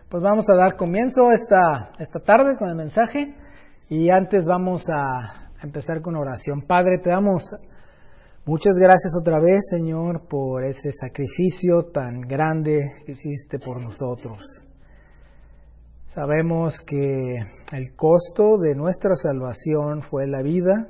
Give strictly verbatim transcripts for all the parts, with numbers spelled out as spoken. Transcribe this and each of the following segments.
Pues vamos a dar comienzo esta, esta tarde con el mensaje y antes vamos a empezar con oración. Padre, te damos muchas gracias otra vez, Señor, por ese sacrificio tan grande que hiciste por nosotros. Sabemos que el costo de nuestra salvación fue la vida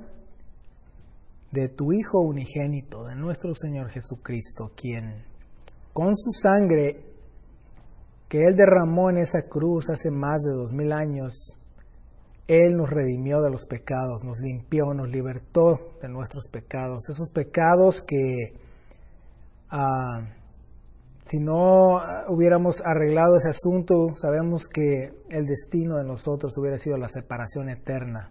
de tu Hijo unigénito, de nuestro Señor Jesucristo, quien con su sangre que Él derramó en esa cruz hace más de dos mil años, Él nos redimió de los pecados, nos limpió, nos libertó de nuestros pecados. Esos pecados que uh, si no hubiéramos arreglado ese asunto, sabemos que el destino de nosotros hubiera sido la separación eterna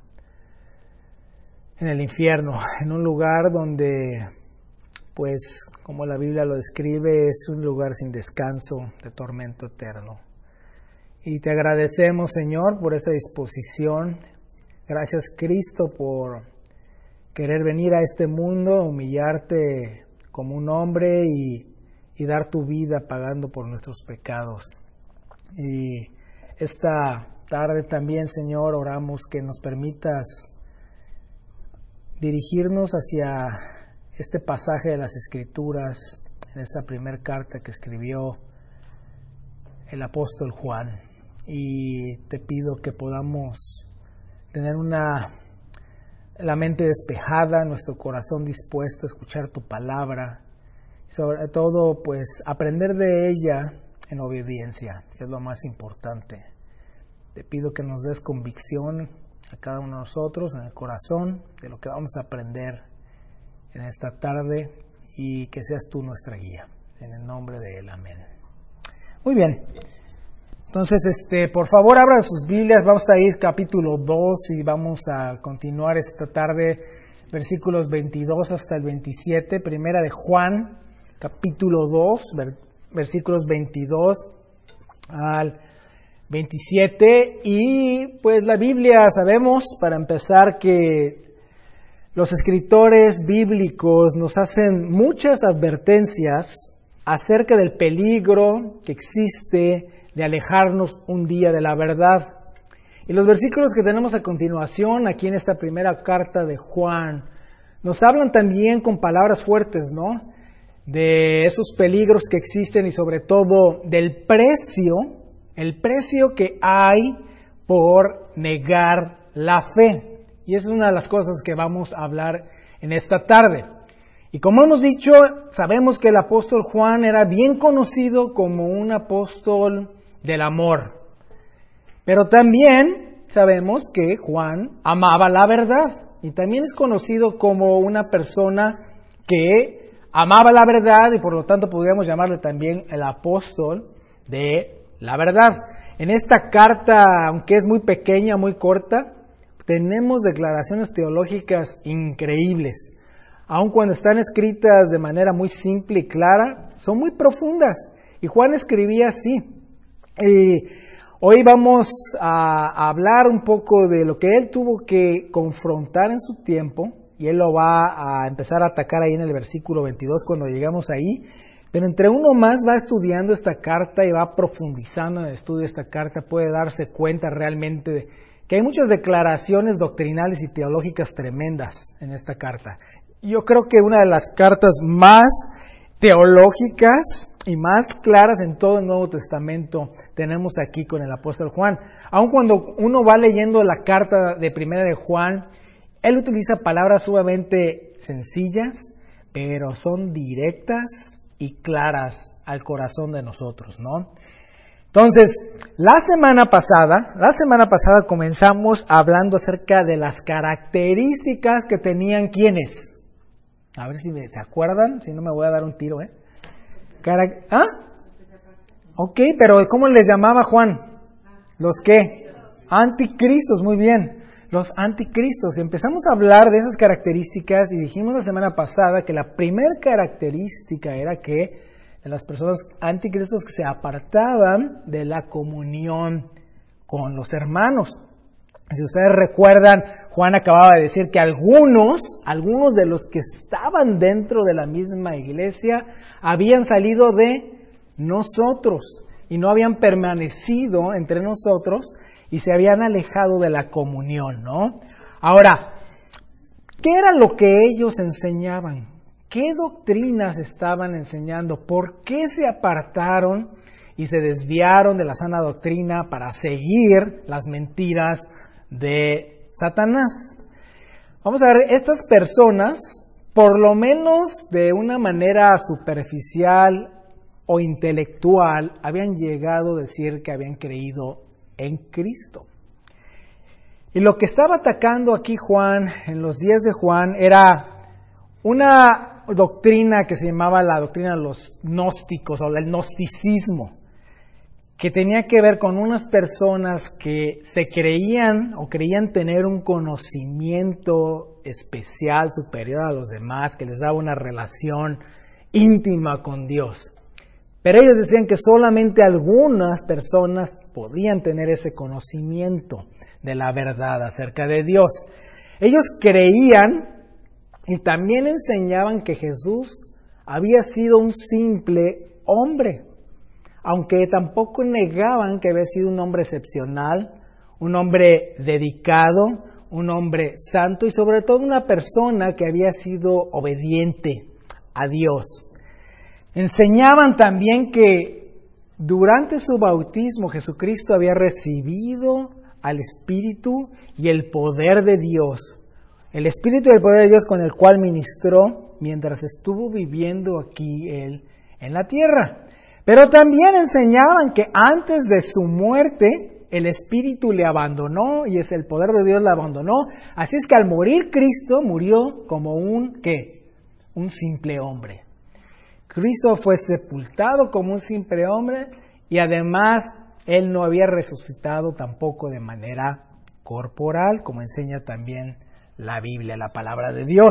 en el infierno, en un lugar donde, pues, como la Biblia lo describe, es un lugar sin descanso, de tormento eterno. Y te agradecemos, Señor, por esa disposición. Gracias, Cristo, por querer venir a este mundo, humillarte como un hombre y, y dar tu vida pagando por nuestros pecados. Y esta tarde también, Señor, oramos que nos permitas dirigirnos hacia este pasaje de las Escrituras, en esa primera carta que escribió el apóstol Juan. Y te pido que podamos tener una, la mente despejada, nuestro corazón dispuesto a escuchar tu palabra, y sobre todo, pues, aprender de ella en obediencia, que es lo más importante. Te pido que nos des convicción a cada uno de nosotros en el corazón de lo que vamos a aprender en esta tarde y que seas tú nuestra guía. En el nombre de Él, amén. Muy bien. Entonces, este, por favor, abran sus Biblias. Vamos a ir capítulo dos y vamos a continuar esta tarde versículos veintidós hasta el veintisiete. Primera de Juan, capítulo dos, versículos veintidós al veintisiete. Y pues la Biblia, sabemos, para empezar, que los escritores bíblicos nos hacen muchas advertencias acerca del peligro que existe de alejarnos un día de la verdad. Y los versículos que tenemos a continuación, aquí en esta primera carta de Juan, nos hablan también con palabras fuertes, ¿no? De esos peligros que existen y sobre todo del precio, el precio que hay por negar la fe. Y esa es una de las cosas que vamos a hablar en esta tarde. Y como hemos dicho, sabemos que el apóstol Juan era bien conocido como un apóstol del amor. Pero también sabemos que Juan amaba la verdad. Y también es conocido como una persona que amaba la verdad y por lo tanto podríamos llamarle también el apóstol de la verdad. En esta carta, aunque es muy pequeña, muy corta, tenemos declaraciones teológicas increíbles. Aun cuando están escritas de manera muy simple y clara, son muy profundas. Y Juan escribía así. Y hoy vamos a hablar un poco de lo que él tuvo que confrontar en su tiempo. Y él lo va a empezar a atacar ahí en el versículo veintidós cuando llegamos ahí. Pero entre uno más va estudiando esta carta y va profundizando en el estudio de esta carta, puede darse cuenta realmente de que hay muchas declaraciones doctrinales y teológicas tremendas en esta carta. Yo creo que una de las cartas más teológicas y más claras en todo el Nuevo Testamento tenemos aquí con el apóstol Juan. Aun cuando uno va leyendo la carta de Primera de Juan, él utiliza palabras sumamente sencillas, pero son directas y claras al corazón de nosotros, ¿no? Entonces, la semana pasada, la semana pasada comenzamos hablando acerca de las características que tenían ¿quiénes? A ver si me, se acuerdan, si no me voy a dar un tiro, ¿eh? Cara- ¿Ah? Ok, pero ¿cómo les llamaba Juan? ¿Los qué? Anticristos, muy bien. Los anticristos. Y empezamos a hablar de esas características y dijimos la semana pasada que la primera característica era que de las personas anticristos que se apartaban de la comunión con los hermanos. Si ustedes recuerdan, Juan acababa de decir que algunos, algunos de los que estaban dentro de la misma iglesia habían salido de nosotros. y no habían permanecido entre nosotros y se habían alejado de la comunión, ¿no? Ahora, ¿qué era lo que ellos enseñaban? ¿Qué doctrinas estaban enseñando? ¿Por qué se apartaron y se desviaron de la sana doctrina para seguir las mentiras de Satanás? Vamos a ver, estas personas, por lo menos de una manera superficial o intelectual, habían llegado a decir que habían creído en Cristo. Y lo que estaba atacando aquí Juan, en los días de Juan, era una doctrina que se llamaba la doctrina de los gnósticos o el gnosticismo, que tenía que ver con unas personas que se creían o creían tener un conocimiento especial, superior a los demás, que les daba una relación íntima con Dios. Pero ellos decían que solamente algunas personas podían tener ese conocimiento de la verdad acerca de Dios. Ellos creían y también enseñaban que Jesús había sido un simple hombre, aunque tampoco negaban que había sido un hombre excepcional, un hombre dedicado, un hombre santo y sobre todo una persona que había sido obediente a Dios. Enseñaban también que durante su bautismo Jesucristo había recibido al Espíritu y el poder de Dios. El Espíritu y el poder de Dios con el cual ministró mientras estuvo viviendo aquí Él en la tierra. Pero también enseñaban que antes de su muerte el Espíritu le abandonó y es el poder de Dios le abandonó. Así es que al morir Cristo murió como un, ¿qué? Un simple hombre. Cristo fue sepultado como un simple hombre y además Él no había resucitado tampoco de manera corporal, como enseña también la Biblia, la palabra de Dios.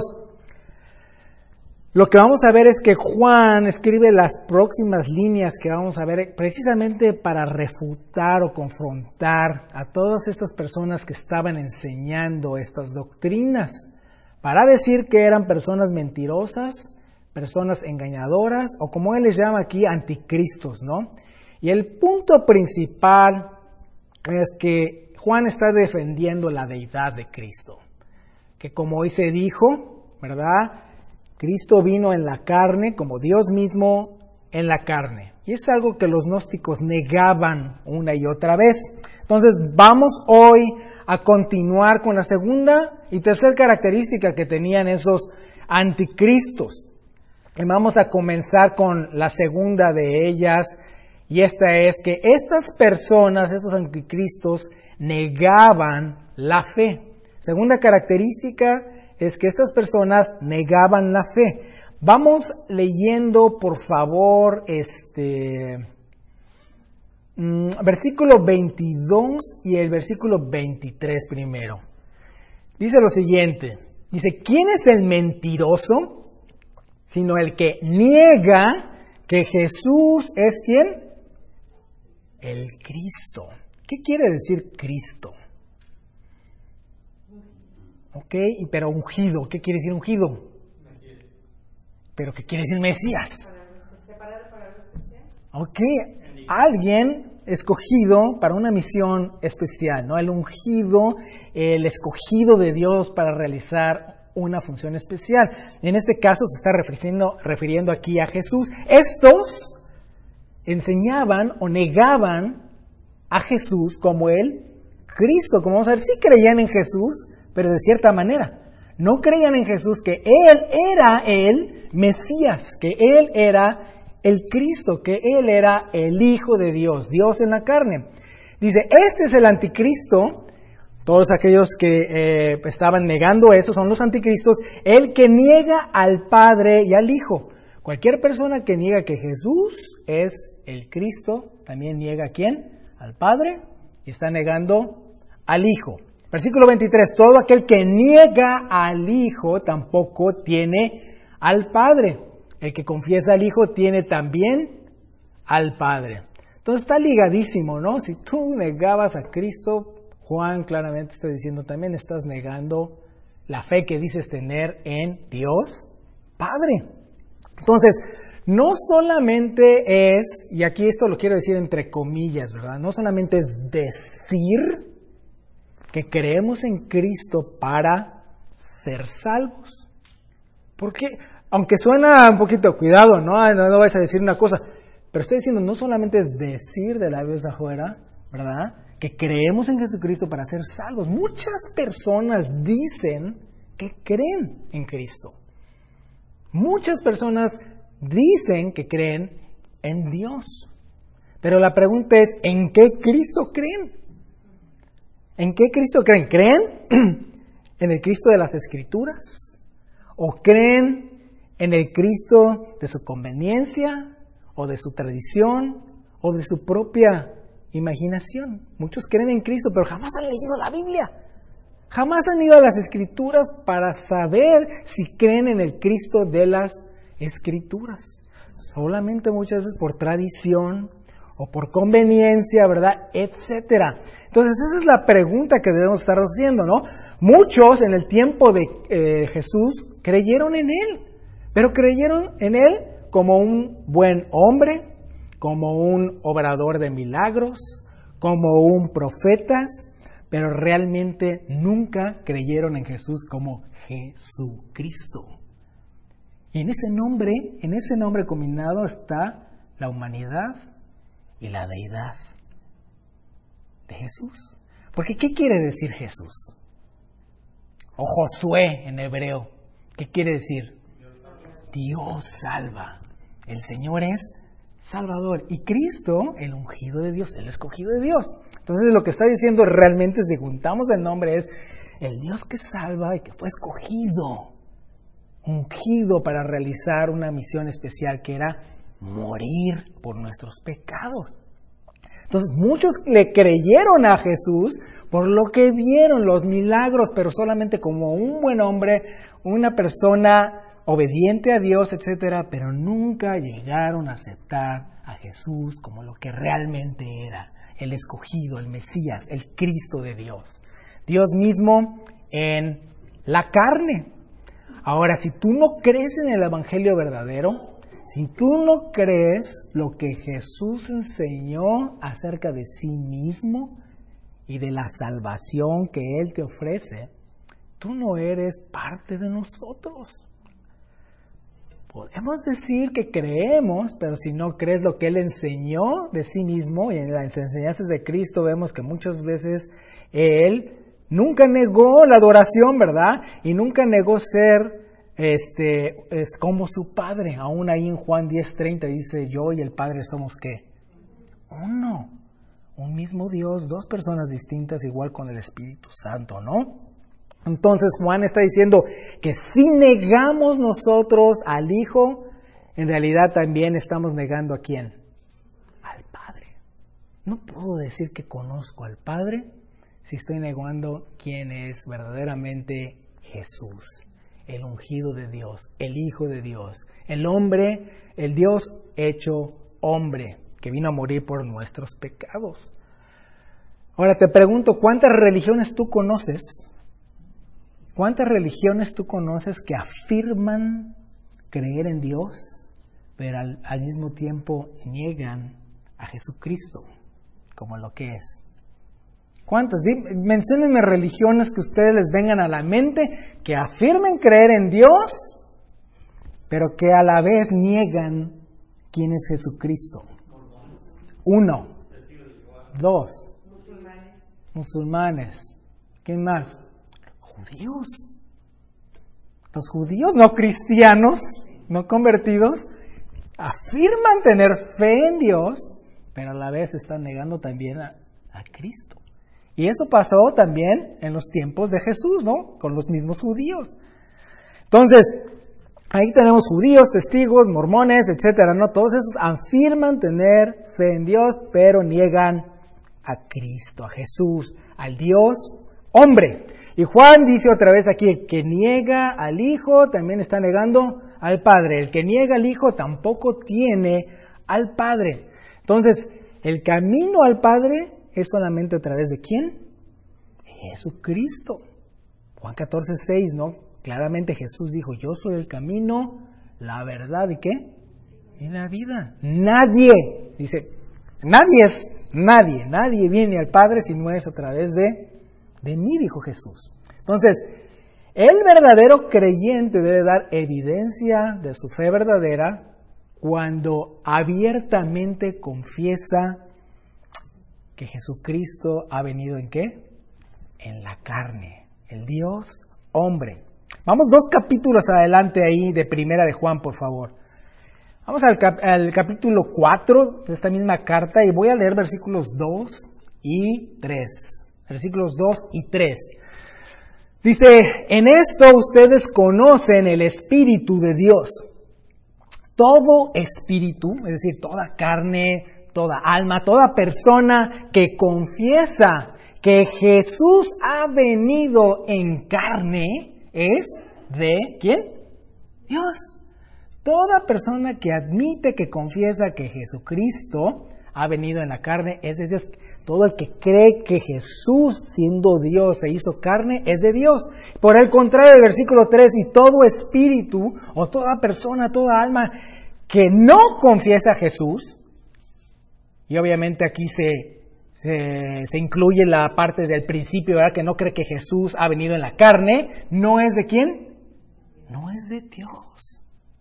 Lo que vamos a ver es que Juan escribe las próximas líneas que vamos a ver precisamente para refutar o confrontar a todas estas personas que estaban enseñando estas doctrinas, para decir que eran personas mentirosas, personas engañadoras, o como él les llama aquí, anticristos, ¿no? Y el punto principal es que Juan está defendiendo la deidad de Cristo, que como hoy se dijo, ¿verdad?, Cristo vino en la carne, como Dios mismo en la carne. Y es algo que los gnósticos negaban una y otra vez. Entonces vamos hoy a continuar con la segunda y tercera característica que tenían esos anticristos. Y vamos a comenzar con la segunda de ellas, y esta es que estas personas, estos anticristos, negaban la fe. Segunda característica es que estas personas negaban la fe. Vamos leyendo, por favor, este mmm, versículo veintidós y el versículo veintitrés primero. Dice lo siguiente, dice, ¿quién es el mentiroso? Sino el que niega que Jesús es ¿quién? El Cristo. ¿Qué quiere decir Cristo? Ok, pero ungido, ¿qué quiere decir ungido? ¿Pero qué quiere decir Mesías? Ok, alguien escogido para una misión especial, ¿no? El ungido, el escogido de Dios para realizar una función especial. En este caso se está refiriendo, refiriendo aquí a Jesús. Estos enseñaban o negaban a Jesús como el Cristo. Como vamos a ver, sí creían en Jesús, pero de cierta manera. No creían en Jesús que Él era el Mesías, que Él era el Cristo, que Él era el Hijo de Dios, Dios en la carne. Dice, este es el anticristo. Todos aquellos que eh, estaban negando eso son los anticristos, el que niega al Padre y al Hijo. Cualquier persona que niega que Jesús es el Cristo, también niega a ¿quién? Al Padre y está negando al Hijo. Versículo veintitrés, todo aquel que niega al Hijo tampoco tiene al Padre. El que confiesa al Hijo tiene también al Padre. Entonces está ligadísimo, ¿no? Si tú negabas a Cristo, Juan claramente está diciendo también estás negando la fe que dices tener en Dios Padre. Entonces, no solamente es, y aquí esto lo quiero decir entre comillas, ¿verdad? No solamente es decir que creemos en Cristo para ser salvos. Porque, aunque suena un poquito, cuidado, ¿no? No, no vais a decir una cosa, pero estoy diciendo, no solamente es decir de labios afuera, ¿verdad? Que creemos en Jesucristo para ser salvos. Muchas personas dicen que creen en Cristo. Muchas personas dicen que creen en Dios. Pero la pregunta es, ¿en qué Cristo creen? ¿En qué Cristo creen? ¿Creen en el Cristo de las Escrituras? ¿O creen en el Cristo de su conveniencia? ¿O de su tradición? ¿O de su propia imaginación? Muchos creen en Cristo, pero jamás han leído la Biblia. Jamás han ido a las Escrituras para saber si creen en el Cristo de las Escrituras. Solamente muchas veces por tradición o por conveniencia, ¿verdad? Etcétera. Entonces esa es la pregunta que debemos estar haciendo, ¿no? Muchos en el tiempo de eh, Jesús creyeron en Él, pero creyeron en Él como un buen hombre, como un obrador de milagros, como un profeta, pero realmente nunca creyeron en Jesús como Jesucristo. Y en ese nombre, en ese nombre combinado está la humanidad y la deidad de Jesús. Porque ¿qué quiere decir Jesús? O Josué en hebreo. ¿Qué quiere decir? Dios salva. El Señor es Salvador. Y Cristo, el ungido de Dios, el escogido de Dios. Entonces lo que está diciendo realmente, si juntamos el nombre, es el Dios que salva y que fue escogido, ungido para realizar una misión especial que era morir por nuestros pecados. Entonces muchos le creyeron a Jesús por lo que vieron los milagros, pero solamente como un buen hombre, una persona obediente a Dios, etcétera, pero nunca llegaron a aceptar a Jesús como lo que realmente era, el escogido, el Mesías, el Cristo de Dios. Dios mismo en la carne. Ahora, si tú no crees en el Evangelio verdadero, si tú no crees lo que Jesús enseñó acerca de sí mismo y de la salvación que Él te ofrece, tú no eres parte de nosotros. Podemos decir que creemos, pero si no crees lo que Él enseñó de sí mismo, y en las enseñanzas de Cristo vemos que muchas veces Él nunca negó la adoración, ¿verdad? Y nunca negó ser este, es como su Padre. Aún ahí en Juan diez treinta dice, yo y el Padre somos ¿qué? Uno. Un mismo Dios, dos personas distintas, igual con el Espíritu Santo, ¿no? Entonces Juan está diciendo que si negamos nosotros al Hijo, en realidad también estamos negando ¿a quién? Al Padre. No puedo decir que conozco al Padre si estoy negando quién es verdaderamente Jesús, el ungido de Dios, el Hijo de Dios, el hombre, el Dios hecho hombre, que vino a morir por nuestros pecados. Ahora te pregunto, ¿cuántas religiones tú conoces? ¿Cuántas religiones tú conoces que afirman creer en Dios, pero al, al mismo tiempo niegan a Jesucristo como lo que es? ¿Cuántas? Menciónenme religiones que ustedes les vengan a la mente que afirmen creer en Dios, pero que a la vez niegan quién es Jesucristo. Uno. Dos. Musulmanes. Musulmanes. ¿Quién más? Judíos. Los judíos no cristianos, no convertidos, afirman tener fe en Dios, pero a la vez están negando también a, a Cristo. Y eso pasó también en los tiempos de Jesús, ¿no? Con los mismos judíos. Entonces, ahí tenemos judíos, testigos, mormones, etcétera, ¿no? Todos esos afirman tener fe en Dios, pero niegan a Cristo, a Jesús, al Dios hombre. Y Juan dice otra vez aquí, el que niega al Hijo también está negando al Padre. El que niega al Hijo tampoco tiene al Padre. Entonces, el camino al Padre es solamente a través de ¿quién? Jesucristo. Juan catorce seis, ¿no? Claramente Jesús dijo, yo soy el camino, la verdad, ¿y qué? y la vida. Nadie, dice, nadie es, nadie, nadie viene al Padre si no es a través de, de mí, dijo Jesús. Entonces, el verdadero creyente debe dar evidencia de su fe verdadera cuando abiertamente confiesa que Jesucristo ha venido ¿en qué? En la carne, el Dios hombre. Vamos dos capítulos adelante ahí de Primera de Juan, por favor. Vamos al, cap- al capítulo cuatro de esta misma carta y voy a leer versículos dos y tres. Versículos dos y tres. Dice, en esto ustedes conocen el Espíritu de Dios. Todo espíritu, es decir, toda carne, toda alma, toda persona que confiesa que Jesús ha venido en carne, es de ¿quién? Dios. Toda persona que admite, que confiesa que Jesucristo ha venido en la carne, es de Dios. Todo el que cree que Jesús, siendo Dios, se hizo carne, es de Dios. Por el contrario, el versículo tres, y todo espíritu, o toda persona, toda alma, que no confiesa a Jesús, y obviamente aquí se, se, se incluye la parte del principio, ¿verdad? Que no cree que Jesús ha venido en la carne, ¿no es de quién? No es de Dios.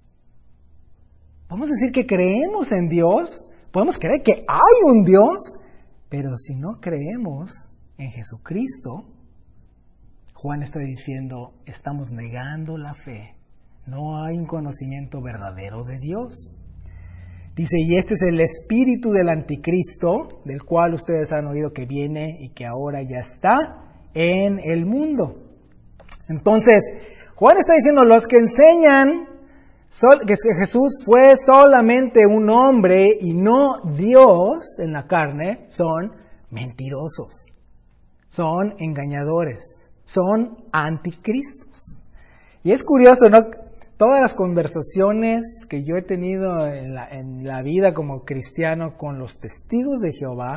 Podemos decir que creemos en Dios, podemos creer que hay un Dios, pero si no creemos en Jesucristo, Juan está diciendo, estamos negando la fe. No hay un conocimiento verdadero de Dios. Dice, y este es el espíritu del anticristo, del cual ustedes han oído que viene y que ahora ya está en el mundo. Entonces, Juan está diciendo, los que enseñan que Jesús fue solamente un hombre y no Dios en la carne, son mentirosos, son engañadores, son anticristos. Y es curioso, ¿no? Todas las conversaciones que yo he tenido en la, en la vida como cristiano con los testigos de Jehová,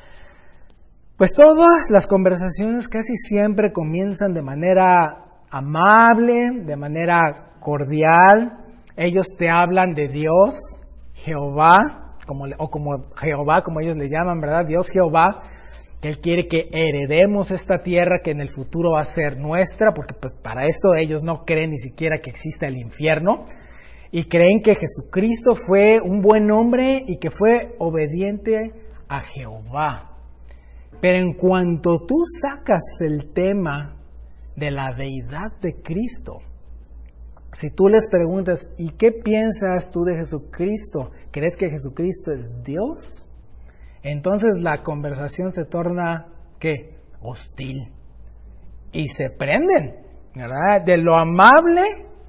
pues todas las conversaciones casi siempre comienzan de manera amable, de manera cordial. Ellos te hablan de Dios, Jehová, como, o como Jehová, como ellos le llaman, ¿verdad? Dios Jehová, que Él quiere que heredemos esta tierra que en el futuro va a ser nuestra, porque pues, para esto ellos no creen ni siquiera que exista el infierno, y creen que Jesucristo fue un buen hombre y que fue obediente a Jehová. Pero en cuanto tú sacas el tema de la deidad de Cristo, si tú les preguntas, ¿y qué piensas tú de Jesucristo? ¿Crees que Jesucristo es Dios? Entonces la conversación se torna, ¿qué? Hostil. Y se prenden, ¿verdad? De lo amable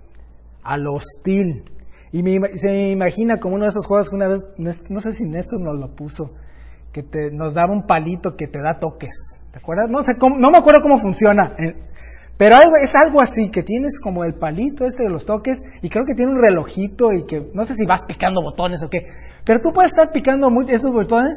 a lo hostil. Y me, se me imagina como uno de esos juegos que una vez, no sé si Néstor nos lo puso, que te, nos daba un palito que te da toques. ¿Te acuerdas? No sé cómo, no me acuerdo cómo funciona. Pero es algo así, que tienes como el palito este de los toques y creo que tiene un relojito y que no sé si vas picando botones o qué, pero tú puedes estar picando esos botones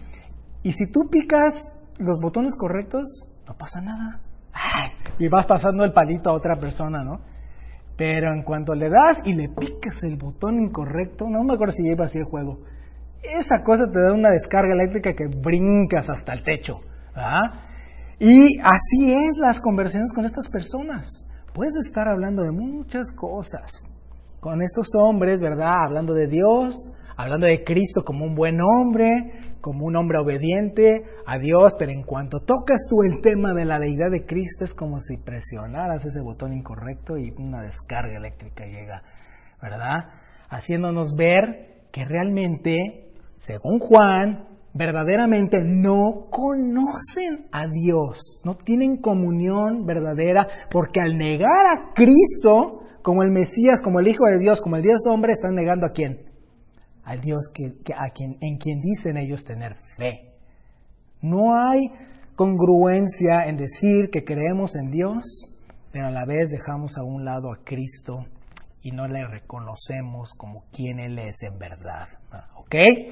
y si tú picas los botones correctos, no pasa nada. Ay, y vas pasando el palito a otra persona, ¿no? Pero en cuanto le das y le picas el botón incorrecto, no me acuerdo si iba así el juego, esa cosa te da una descarga eléctrica que brincas hasta el techo, ¿verdad? Y así es las conversaciones con estas personas. Puedes estar hablando de muchas cosas con estos hombres, ¿verdad? Hablando de Dios, hablando de Cristo como un buen hombre, como un hombre obediente a Dios, pero en cuanto tocas tú el tema de la deidad de Cristo, es como si presionaras ese botón incorrecto y una descarga eléctrica llega, ¿verdad? Haciéndonos ver que realmente, según Juan, verdaderamente no conocen a Dios, no tienen comunión verdadera, porque al negar a Cristo como el Mesías, como el Hijo de Dios, como el Dios hombre, están negando a quién, al Dios que, que, a quien, en quien dicen ellos tener fe. No hay congruencia en decir que creemos en Dios, pero a la vez dejamos a un lado a Cristo y no le reconocemos como quien Él es en verdad, ¿ok?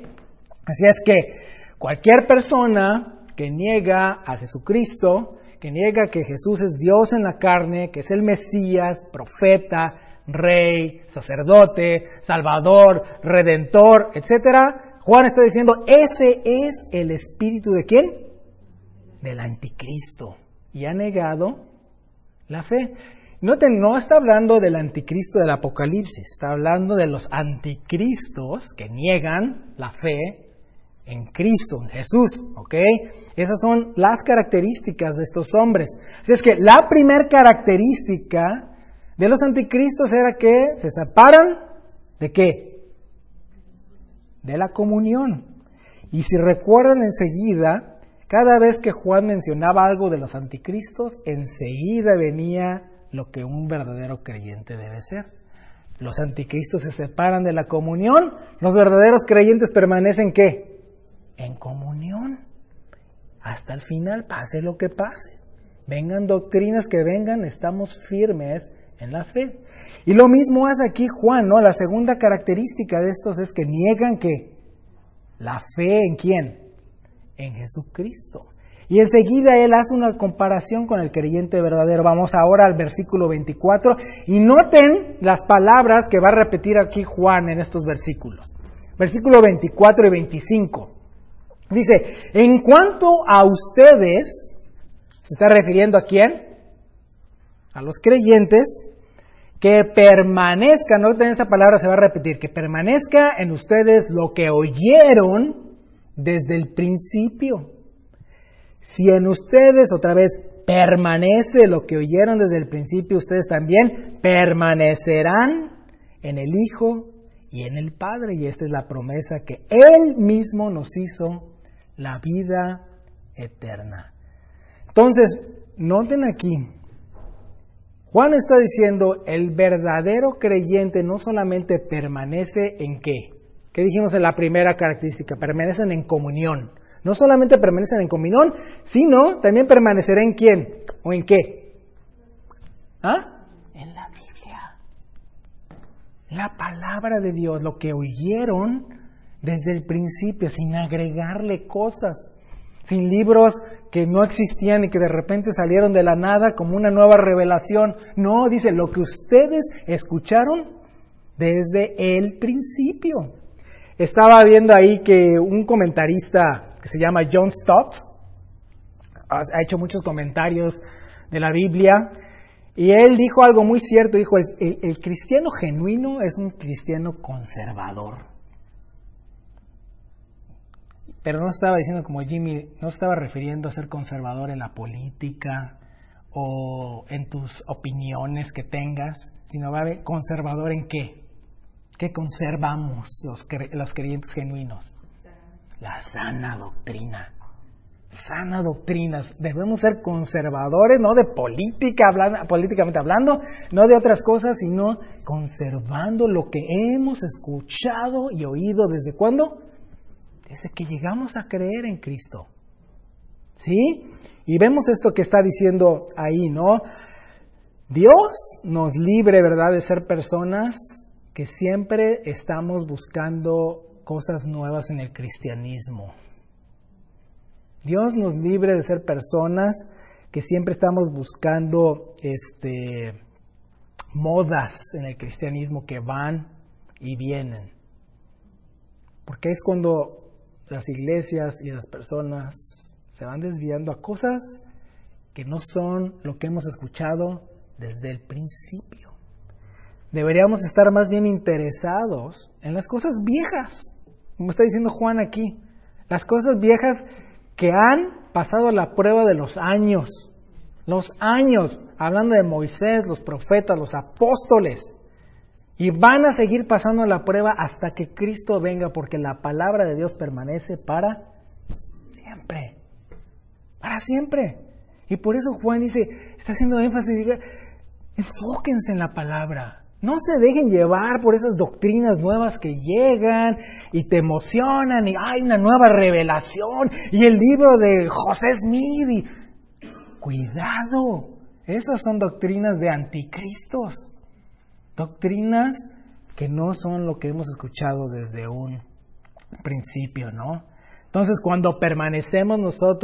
Así es que cualquier persona que niega a Jesucristo, que niega que Jesús es Dios en la carne, que es el Mesías, profeta, Rey, Sacerdote, Salvador, Redentor, etcétera. Juan está diciendo, ese es el espíritu ¿de quién? Del anticristo. Y ha negado la fe. Noten, no está hablando del anticristo del Apocalipsis, está hablando de los anticristos que niegan la fe en Cristo, en Jesús, ¿ok? Esas son las características de estos hombres. Así es que la primera característica de los anticristos era que se separan ¿de qué? De la comunión. Y si recuerdan enseguida, cada vez que Juan mencionaba algo de los anticristos, enseguida venía lo que un verdadero creyente debe ser. Los anticristos se separan de la comunión, los verdaderos creyentes permanecen ¿qué? En comunión. Hasta el final, pase lo que pase. Vengan doctrinas que vengan, estamos firmes en la fe. Y lo mismo hace aquí Juan, ¿no? La segunda característica de estos es que niegan que la fe en ¿quién? En Jesucristo. Y enseguida él hace una comparación con el creyente verdadero. Vamos ahora al versículo veinticuatro y noten las palabras que va a repetir aquí Juan en estos versículos. Versículo veinticuatro y veinticinco. Dice, en cuanto a ustedes, se está refiriendo a quién? A los creyentes, que permanezca, noten esa palabra se va a repetir, que permanezca en ustedes lo que oyeron desde el principio. Si en ustedes, otra vez, permanece lo que oyeron desde el principio, ustedes también permanecerán en el Hijo y en el Padre. Y esta es la promesa que Él mismo nos hizo, la vida eterna. Entonces, noten aquí, Juan está diciendo, el verdadero creyente no solamente permanece en ¿qué? ¿Qué dijimos en la primera característica? Permanecen en comunión. No solamente permanecen en comunión, sino también permanecerá en quién o en qué. ¿Ah? En la Biblia. La palabra de Dios, lo que oyeron desde el principio, sin agregarle cosas, sin libros que no existían y que de repente salieron de la nada como una nueva revelación. No, dice, lo que ustedes escucharon desde el principio. Estaba viendo ahí que un comentarista que se llama John Stott ha hecho muchos comentarios de la Biblia y él dijo algo muy cierto, dijo, el, el, el cristiano genuino es un cristiano conservador. Pero no estaba diciendo como Jimmy, no estaba refiriendo a ser conservador en la política o en tus opiniones que tengas, sino va a ver conservador en qué. ¿Qué conservamos los, cre- los creyentes genuinos? La sana doctrina. Sana doctrina. Debemos ser conservadores, no de política, hablando, políticamente hablando, no de otras cosas, sino conservando lo que hemos escuchado y oído. ¿Desde cuándo? Desde que llegamos a creer en Cristo. ¿Sí? Y vemos esto que está diciendo ahí, ¿no? Dios nos libre, ¿verdad?, de ser personas que siempre estamos buscando cosas nuevas en el cristianismo. Dios nos libre de ser personas que siempre estamos buscando este, modas en el cristianismo que van y vienen. Porque es cuando las iglesias y las personas se van desviando a cosas que no son lo que hemos escuchado desde el principio. Deberíamos estar más bien interesados en las cosas viejas, como está diciendo Juan aquí, las cosas viejas que han pasado la prueba de los años, los años, hablando de Moisés, los profetas, los apóstoles, y van a seguir pasando la prueba hasta que Cristo venga, porque la palabra de Dios permanece para siempre, para siempre. Y por eso Juan dice, está haciendo énfasis, diga, enfóquense en la palabra. No se dejen llevar por esas doctrinas nuevas que llegan y te emocionan y hay una nueva revelación y el libro de José Smith. Y... Cuidado, esas son doctrinas de anticristos, doctrinas que no son lo que hemos escuchado desde un principio, ¿no? Entonces, cuando permanecemos nosotros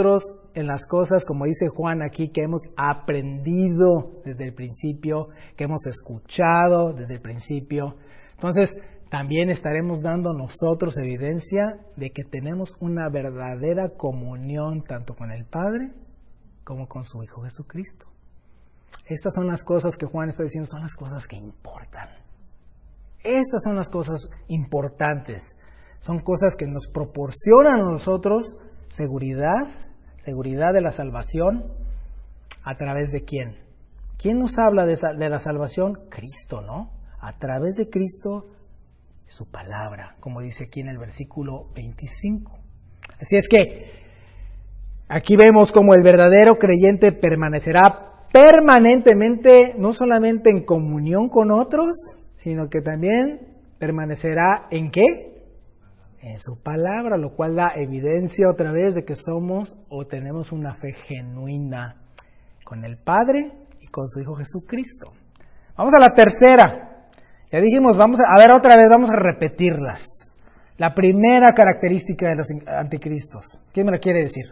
en las cosas, como dice Juan aquí, que hemos aprendido desde el principio, que hemos escuchado desde el principio. Entonces, también estaremos dando nosotros evidencia de que tenemos una verdadera comunión tanto con el Padre como con su Hijo Jesucristo. Estas son las cosas que Juan está diciendo, son las cosas que importan. Estas son las cosas importantes. Son cosas que nos proporcionan a nosotros seguridad, seguridad de la salvación. ¿A través de quién? ¿Quién nos habla de, de la salvación? Cristo, ¿no? A través de Cristo, su palabra, como dice aquí en el versículo veinticinco. Así es que aquí vemos como el verdadero creyente permanecerá permanentemente, no solamente en comunión con otros, sino que también permanecerá ¿en qué? En su palabra, lo cual da evidencia otra vez de que somos o tenemos una fe genuina con el Padre y con su Hijo Jesucristo. Vamos a la tercera. Ya dijimos, vamos a, a ver otra vez, vamos a repetirlas. La primera característica de los anticristos. ¿Quién me la quiere decir?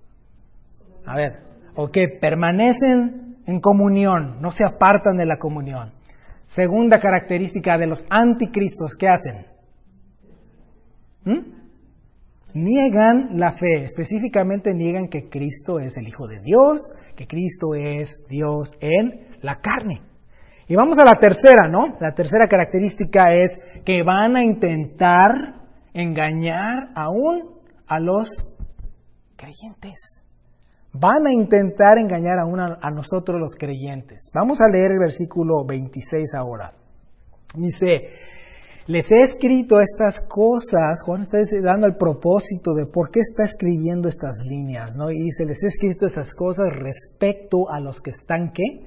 A ver, o que permanecen en comunión, no se apartan de la comunión. Segunda característica de los anticristos, ¿qué hacen? ¿Mm? Niegan la fe, específicamente niegan que Cristo es el Hijo de Dios, que Cristo es Dios en la carne. Y vamos a la tercera, ¿no? La tercera característica es que van a intentar engañar aún a los creyentes. Van a intentar engañar aún a, a nosotros los creyentes. Vamos a leer el versículo veintiséis ahora. Dice, les he escrito estas cosas, Juan está dando el propósito de por qué está escribiendo estas líneas, ¿no? Y dice, les he escrito estas cosas respecto a los que están, ¿qué?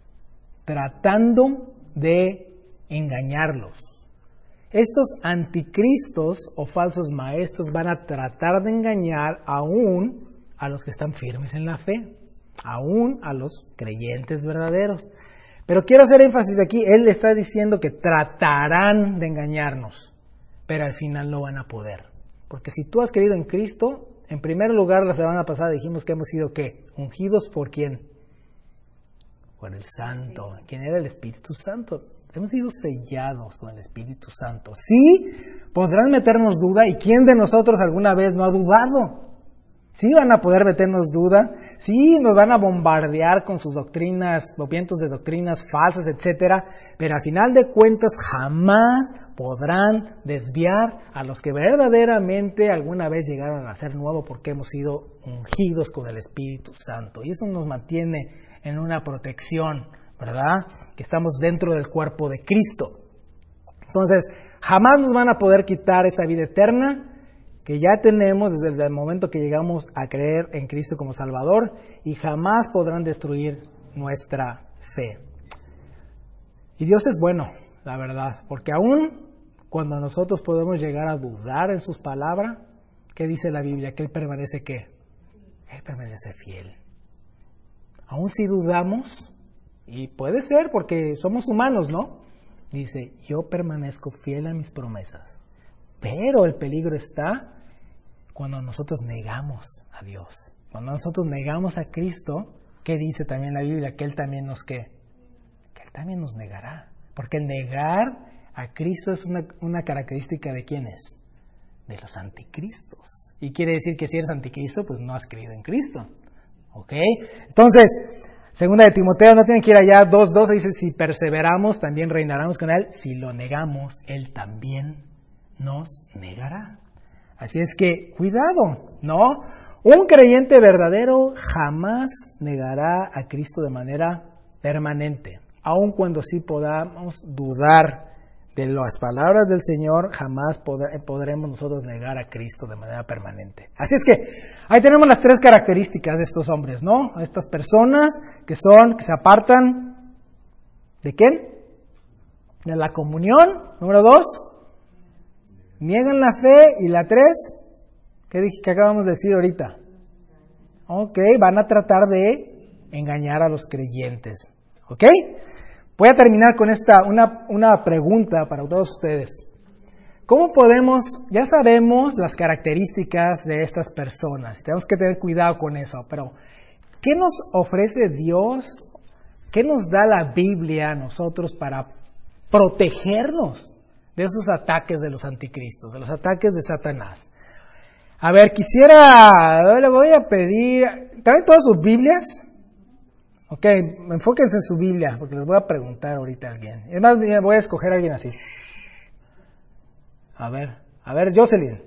Tratando de engañarlos. Estos anticristos o falsos maestros van a tratar de engañar aún a los que están firmes en la fe, aún a los creyentes verdaderos. Pero quiero hacer énfasis aquí, él está diciendo que tratarán de engañarnos, pero al final no van a poder. Porque si tú has creído en Cristo, en primer lugar la semana pasada dijimos que hemos sido ¿qué? Ungidos por ¿quién? Por el Santo. ¿Quién era el Espíritu Santo? Hemos sido sellados con el Espíritu Santo. Sí, podrán meternos duda, ¿y quién de nosotros alguna vez no ha dudado? Sí van a poder meternos duda, sí nos van a bombardear con sus doctrinas, los vientos de doctrinas falsas, etcétera, pero al final de cuentas jamás podrán desviar a los que verdaderamente alguna vez llegaron a ser nuevo porque hemos sido ungidos con el Espíritu Santo. Y eso nos mantiene en una protección, ¿verdad? Que estamos dentro del cuerpo de Cristo. Entonces, jamás nos van a poder quitar esa vida eterna que ya tenemos desde el momento que llegamos a creer en Cristo como Salvador, y jamás podrán destruir nuestra fe. Y Dios es bueno, la verdad, porque aún cuando nosotros podemos llegar a dudar en sus palabras, ¿qué dice la Biblia? Que Él permanece ¿qué? Él permanece fiel. Aún si dudamos, y puede ser porque somos humanos, ¿no? Dice, yo permanezco fiel a mis promesas. Pero el peligro está cuando nosotros negamos a Dios. Cuando nosotros negamos a Cristo, ¿qué dice también la Biblia? Que Él también nos ¿qué? Que Él también nos negará. Porque el negar a Cristo es una, una característica de ¿quiénes? De los anticristos. Y quiere decir que si eres anticristo, pues no has creído en Cristo. ¿Ok? Entonces, segunda de Timoteo, no tienen que ir allá, dos dos, dice, si perseveramos, también reinaremos con Él. Si lo negamos, Él también nos negará. Así es que, cuidado, ¿no? Un creyente verdadero jamás negará a Cristo de manera permanente. Aun cuando sí podamos dudar de las palabras del Señor, jamás pod- podremos nosotros negar a Cristo de manera permanente. Así es que, ahí tenemos las tres características de estos hombres, ¿no? Estas personas que son, que se apartan, ¿de quién? De la comunión, número dos. Niegan la fe, y la tres, ¿qué dije que acabamos de decir ahorita? Ok, van a tratar de engañar a los creyentes. ¿Ok? Voy a terminar con esta, una, una pregunta para todos ustedes. ¿cómo podemos, ya sabemos las características de estas personas, tenemos que tener cuidado con eso, pero ¿qué nos ofrece Dios? ¿Qué nos da la Biblia a nosotros para protegernos de esos ataques de los anticristos, de los ataques de Satanás? A ver, quisiera, le voy a pedir, ¿traen todas sus Biblias? Ok, enfóquense en su Biblia, porque les voy a preguntar ahorita a alguien. Es más, voy a escoger a alguien así. A ver, a ver, Jocelyn.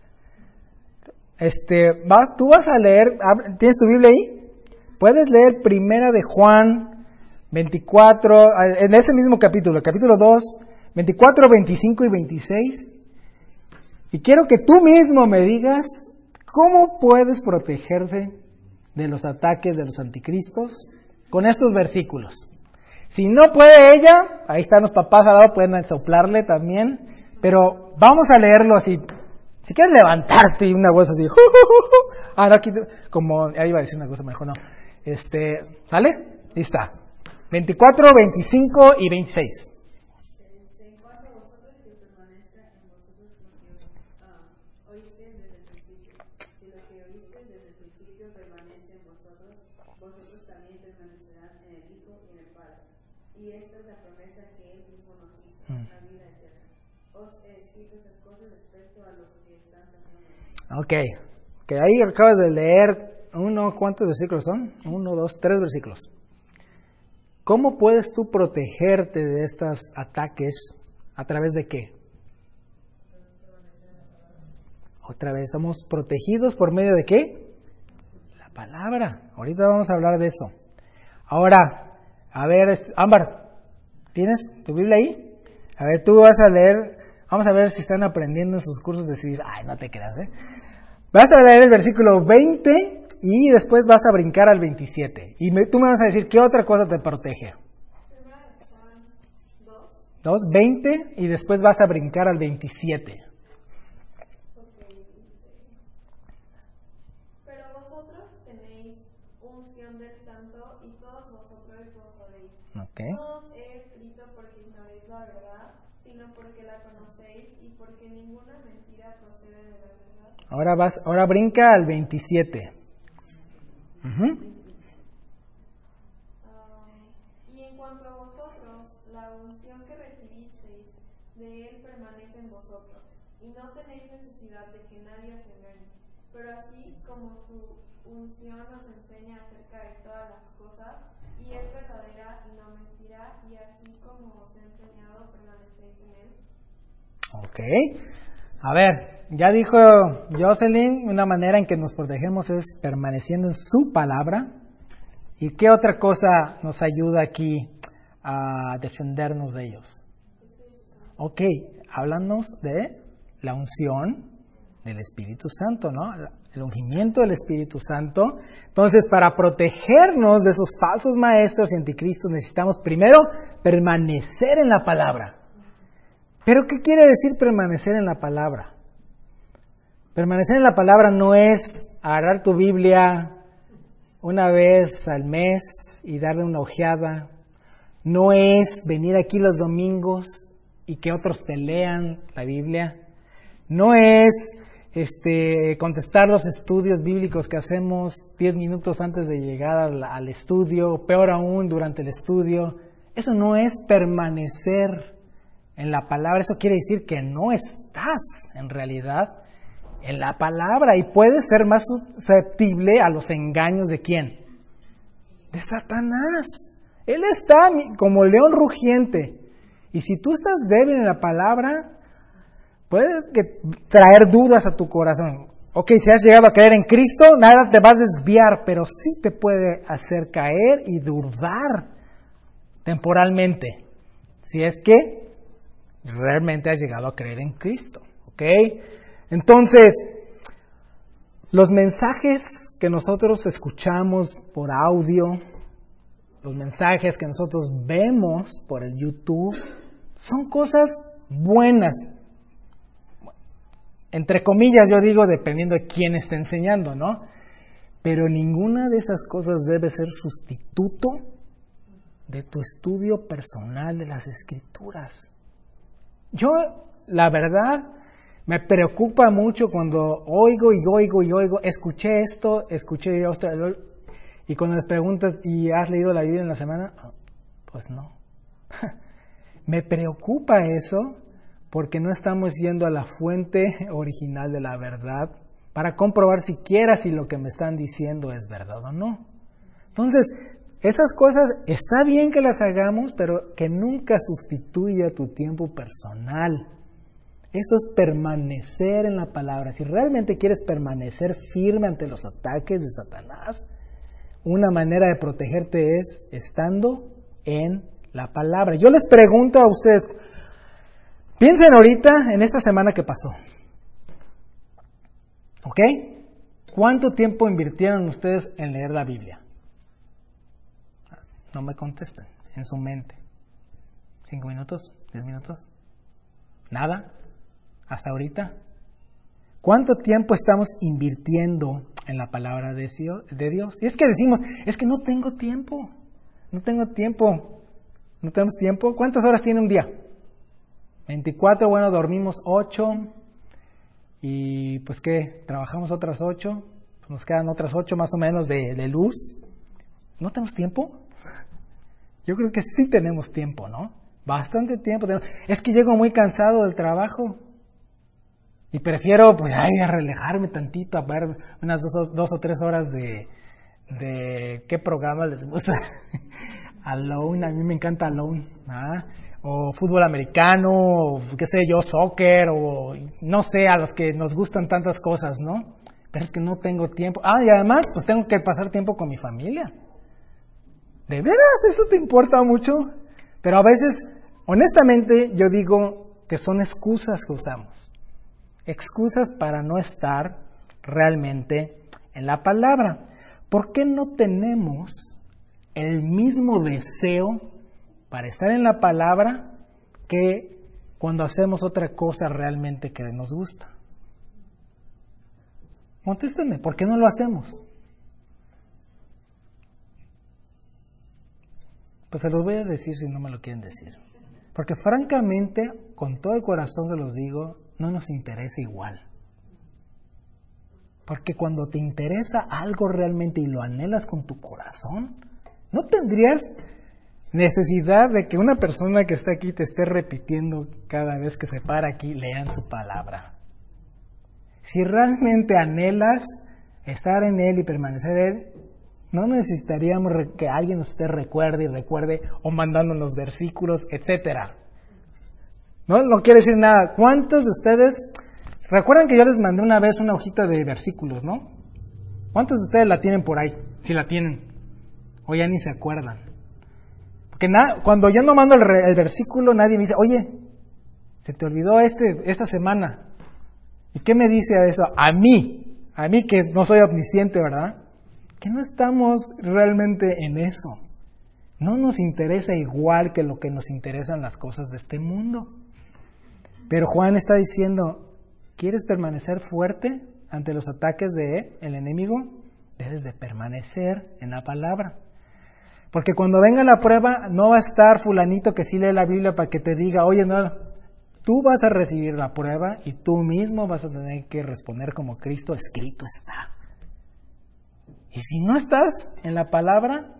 Este, va, tú vas a leer, ¿tienes tu Biblia ahí? Puedes leer Primera de Juan veinticuatro, en ese mismo capítulo, capítulo dos, veinticuatro, veinticinco y veintiséis. Y quiero que tú mismo me digas cómo puedes protegerte de los ataques de los anticristos con estos versículos. Si no puede ella, ahí están los papás al lado, pueden soplarle también, pero vamos a leerlo así. Si quieres levantarte y una voz así, uh, uh, uh, ah, no, aquí, como, ahí iba a decir una cosa mejor, no. Este, ¿sale? Ahí está. veinticuatro, veinticinco y veintiséis. Ok, que ahí acabas de leer uno, ¿cuántos versículos son? Uno, dos, tres versículos. ¿Cómo puedes tú protegerte de estos ataques? ¿A través de qué? Otra vez, somos protegidos por medio de qué? La palabra. Ahorita vamos a hablar de eso. Ahora, a ver, Ámbar, ¿tienes tu Biblia ahí? A ver, tú vas a leer, vamos a ver si están aprendiendo en sus cursos de decir, ay, no te creas, ¿eh? Vas a leer el versículo veinte y después vas a brincar al veintisiete. Y me, tú me vas a decir, ¿qué otra cosa te protege? Dos, veinte y después vas a brincar al veintisiete. Pero vosotros tenéis unción del Santo y todos vosotros lo podéis. Okay. No os he escrito porque ignoréis la verdad, sino porque la conocéis y porque ninguna mentira procede de la verdad. Ahora vas, ahora brinca al veintisiete. Uh-huh. Uh, y en cuanto a vosotros, la unción que recibisteis de él permanece en vosotros, y no tenéis necesidad de que nadie os engañe. Pero así como su unción os enseña acerca de todas las cosas, y es verdadera y no mentira, y así como os he enseñado, permanecéis en él. Ok. A ver, ya dijo Jocelyn, una manera en que nos protegemos es permaneciendo en su palabra. ¿Y qué otra cosa nos ayuda aquí a defendernos de ellos? Ok, háblanos de la unción del Espíritu Santo, ¿no? El ungimiento del Espíritu Santo. Entonces, para protegernos de esos falsos maestros y anticristos, necesitamos primero permanecer en la palabra. ¿Pero qué quiere decir permanecer en la palabra? Permanecer en la palabra no es agarrar tu Biblia una vez al mes y darle una ojeada. No es venir aquí los domingos y que otros te lean la Biblia. No es este, contestar los estudios bíblicos que hacemos diez minutos antes de llegar al, al estudio, peor aún durante el estudio. Eso no es permanecer en la palabra. Eso quiere decir que no estás en realidad en la palabra y puedes ser más susceptible a los engaños de ¿quién? De Satanás. Él está como león rugiente. Y si tú estás débil en la palabra, puede que traer dudas a tu corazón. Ok, si has llegado a creer en Cristo, nada te va a desviar, pero sí te puede hacer caer y dudar temporalmente. Si es que realmente has llegado a creer en Cristo. ¿Ok? Entonces, los mensajes que nosotros escuchamos por audio, los mensajes que nosotros vemos por el YouTube, son cosas buenas. Entre comillas, yo digo, dependiendo de quién esté enseñando, ¿no? Pero ninguna de esas cosas debe ser sustituto de tu estudio personal de las Escrituras. Yo, la verdad, Me preocupa mucho cuando oigo y oigo y oigo, escuché esto, escuché esto, y cuando les preguntas, ¿y has leído la Biblia en la semana? Pues no. Me preocupa eso porque no estamos yendo a la fuente original de la verdad para comprobar siquiera si lo que me están diciendo es verdad o no. Entonces, esas cosas está bien que las hagamos, pero que nunca sustituya tu tiempo personal. Eso es permanecer en la palabra. Si realmente quieres permanecer firme ante los ataques de Satanás, una manera de protegerte es estando en la palabra. Yo les pregunto a ustedes, piensen ahorita en esta semana que pasó. ¿Ok? ¿Cuánto tiempo invirtieron ustedes en leer la Biblia? No me contesten, en su mente. ¿Cinco minutos? ¿Diez minutos? ¿Nada? ¿Hasta ahorita? ¿Cuánto tiempo estamos invirtiendo en la palabra de Dios? Y es que decimos, es que no tengo tiempo, no tengo tiempo, no tenemos tiempo. ¿Cuántas horas tiene un día? veinticuatro, bueno, dormimos ocho, y pues ¿qué? Trabajamos otras ocho, pues nos quedan otras ocho más o menos de, de luz. ¿No tenemos tiempo? Yo creo que sí tenemos tiempo, ¿no? Bastante tiempo. Es que llego muy cansado del trabajo y prefiero, pues, ay, a relajarme tantito, a ver unas dos, dos o tres horas de, de ¿qué programa les gusta? Alone, a mí me encanta Alone, ¿ah? O fútbol americano, o qué sé yo, soccer, o no sé, a los que nos gustan tantas cosas, ¿no? Pero es que no tengo tiempo. Ah, y además, pues tengo que pasar tiempo con mi familia. ¿De veras eso te importa mucho? Pero a veces, honestamente, yo digo que son excusas que usamos. Excusas para no estar realmente en la palabra. ¿Por qué no tenemos el mismo deseo para estar en la palabra que cuando hacemos otra cosa realmente que nos gusta? Contéstenme, ¿por qué no lo hacemos? Pues se los voy a decir si no me lo quieren decir. Porque francamente, con todo el corazón se los digo, no nos interesa igual. Porque cuando te interesa algo realmente y lo anhelas con tu corazón, no tendrías necesidad de que una persona que está aquí te esté repitiendo cada vez que se para aquí, lean su palabra. Si realmente anhelas estar en Él y permanecer en Él, no necesitaríamos que alguien nos esté recuerde y recuerde o mandándonos versículos, etcétera. No, no quiere decir nada. ¿Cuántos de ustedes recuerdan que yo les mandé una vez una hojita de versículos, no? ¿Cuántos de ustedes la tienen por ahí? Si la tienen. O ya ni se acuerdan. Porque na, cuando yo no mando el, re, el versículo, nadie me dice, oye, se te olvidó este esta semana. ¿Y qué me dice a eso? A mí, a mí que no soy omnisciente, ¿verdad? Que no estamos realmente en eso. No nos interesa igual que lo que nos interesan las cosas de este mundo. Pero Juan está diciendo, ¿quieres permanecer fuerte ante los ataques del enemigo? Debes de permanecer en la palabra. Porque cuando venga la prueba, no va a estar fulanito que sí lee la Biblia para que te diga, oye, no, tú vas a recibir la prueba y tú mismo vas a tener que responder como Cristo escrito está. Y si no estás en la palabra,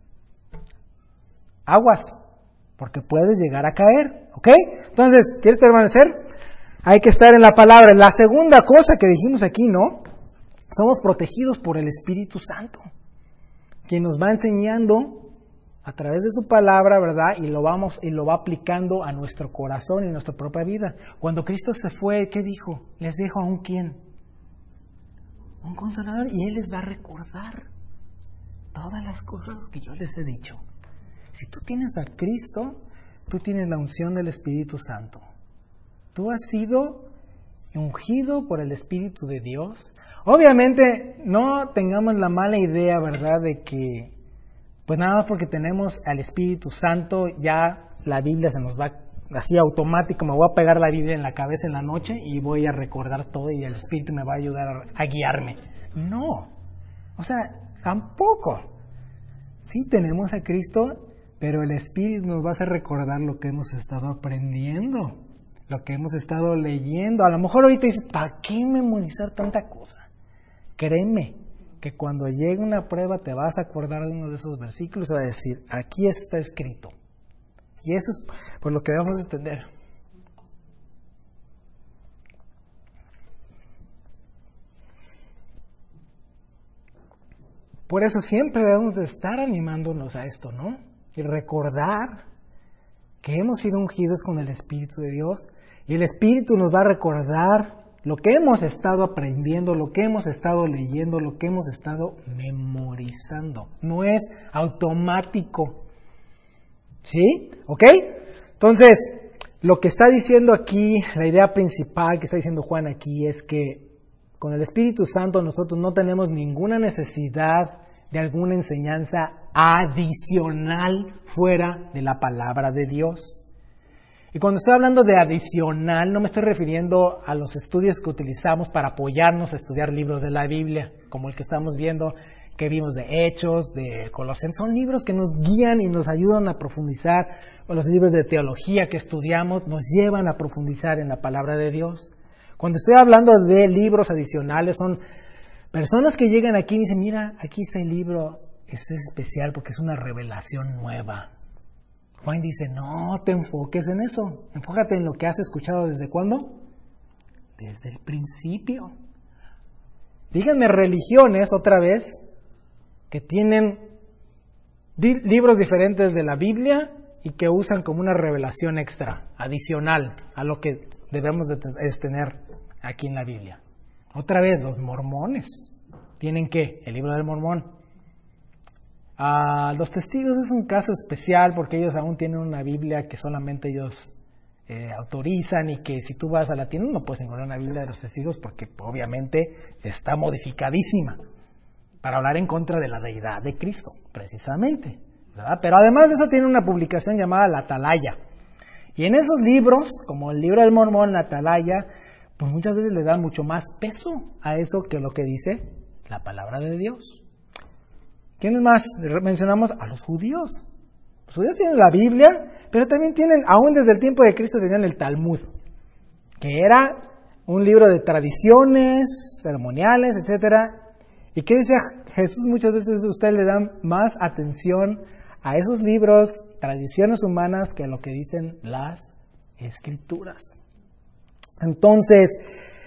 aguas, porque puedes llegar a caer, ¿ok? Entonces, ¿quieres permanecer? Hay que estar en la palabra. La segunda cosa que dijimos aquí, ¿no? Somos protegidos por el Espíritu Santo, quien nos va enseñando a través de su palabra, ¿verdad? Y lo vamos y lo va aplicando a nuestro corazón y a nuestra propia vida. Cuando Cristo se fue, ¿qué dijo? Les dejo a un quién. Un consolador, y Él les va a recordar todas las cosas que yo les he dicho. Si tú tienes a Cristo, tú tienes la unción del Espíritu Santo. Tú has sido ungido por el Espíritu de Dios. Obviamente, no tengamos la mala idea, ¿verdad?, de que, pues nada más porque tenemos al Espíritu Santo, ya la Biblia se nos va así automático, me voy a pegar la Biblia en la cabeza en la noche y voy a recordar todo y el Espíritu me va a ayudar a, a guiarme. No, o sea, tampoco. Sí tenemos a Cristo, pero el Espíritu nos va a hacer recordar lo que hemos estado aprendiendo. lo que hemos estado leyendo. A lo mejor ahorita dices, ¿para qué memorizar tanta cosa? Créeme que cuando llegue una prueba te vas a acordar de uno de esos versículos y vas a decir, aquí está escrito. Y eso es por lo que debemos entender. Por eso siempre debemos de estar animándonos a esto, ¿no? Y recordar que hemos sido ungidos con el Espíritu de Dios. Y el Espíritu nos va a recordar lo que hemos estado aprendiendo, lo que hemos estado leyendo, lo que hemos estado memorizando. No es automático. ¿Sí? ¿Ok? Entonces, lo que está diciendo aquí, la idea principal que está diciendo Juan aquí es que con el Espíritu Santo nosotros no tenemos ninguna necesidad de alguna enseñanza adicional fuera de la palabra de Dios. Y cuando estoy hablando de adicional, no me estoy refiriendo a los estudios que utilizamos para apoyarnos a estudiar libros de la Biblia, como el que estamos viendo, que vimos de Hechos, de Colosenses. Son libros que nos guían y nos ayudan a profundizar, o los libros de teología que estudiamos nos llevan a profundizar en la palabra de Dios. Cuando estoy hablando de libros adicionales, son personas que llegan aquí y dicen, mira, aquí está el libro, este es especial porque es una revelación nueva. Juan dice, no te enfoques en eso, enfócate en lo que has escuchado ¿desde cuándo? Desde el principio. Díganme religiones, otra vez, que tienen di- libros diferentes de la Biblia y que usan como una revelación extra, adicional a lo que debemos de tener aquí en la Biblia. Otra vez, los mormones tienen ¿qué? El libro del Mormón. Ah, los testigos es un caso especial porque ellos aún tienen una Biblia que solamente ellos eh, autorizan, y que si tú vas a la tienda no puedes encontrar una Biblia de los testigos porque obviamente está modificadísima para hablar en contra de la deidad de Cristo, precisamente, ¿verdad? Pero además de eso tiene una publicación llamada La Atalaya. Y en esos libros, como el libro del Mormón, La Atalaya, pues muchas veces le dan mucho más peso a eso que lo que dice la palabra de Dios. ¿Quiénes más mencionamos? A los judíos. Los judíos tienen la Biblia, pero también tienen, aún desde el tiempo de Cristo, tenían el Talmud, que era un libro de tradiciones, ceremoniales, etcétera. ¿Y qué decía Jesús? Muchas veces ustedes le dan más atención a esos libros, tradiciones humanas, que a lo que dicen las Escrituras. Entonces,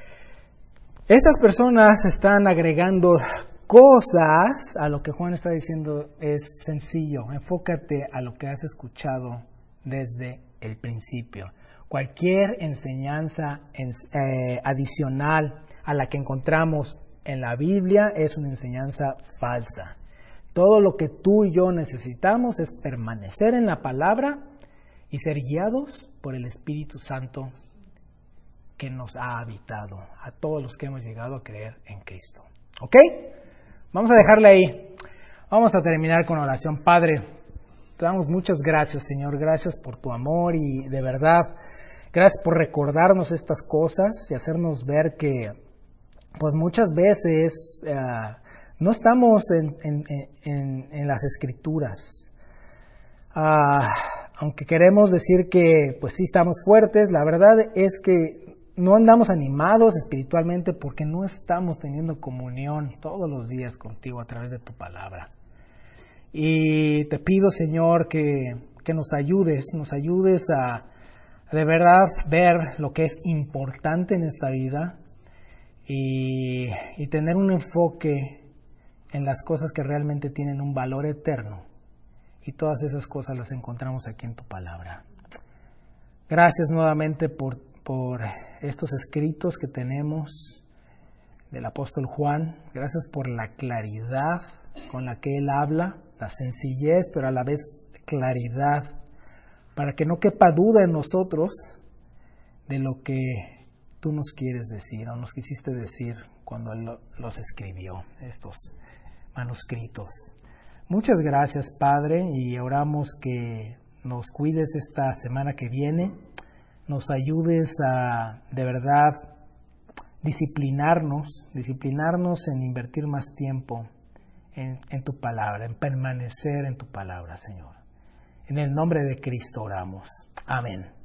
estas personas están agregando cosas a lo que Juan está diciendo. Es sencillo, enfócate a lo que has escuchado desde el principio. Cualquier enseñanza eh, adicional a la que encontramos en la Biblia es una enseñanza falsa. Todo lo que tú y yo necesitamos es permanecer en la palabra y ser guiados por el Espíritu Santo que nos ha habitado, a todos los que hemos llegado a creer en Cristo. ¿Ok? Vamos a dejarle ahí. Vamos a terminar con oración. Padre, te damos muchas gracias, Señor. Gracias por tu amor y de verdad, gracias por recordarnos estas cosas y hacernos ver que pues muchas veces uh, no estamos en, en, en, en las Escrituras. Uh, aunque queremos decir que pues sí estamos fuertes, la verdad es que no andamos animados espiritualmente porque no estamos teniendo comunión todos los días contigo a través de tu palabra. Y te pido, Señor, que, que nos ayudes, nos ayudes a de verdad ver lo que es importante en esta vida y, y tener un enfoque en las cosas que realmente tienen un valor eterno. Y todas esas cosas las encontramos aquí en tu palabra. Gracias nuevamente por, por estos escritos que tenemos del apóstol Juan. Gracias por la claridad con la que él habla, la sencillez, pero a la vez claridad, para que no quepa duda en nosotros de lo que tú nos quieres decir o nos quisiste decir cuando él los escribió, estos manuscritos. Muchas gracias, Padre, y oramos que nos cuides esta semana que viene, nos ayudes a, de verdad, disciplinarnos, disciplinarnos en invertir más tiempo en, en tu palabra, en permanecer en tu palabra, Señor. En el nombre de Cristo oramos. Amén.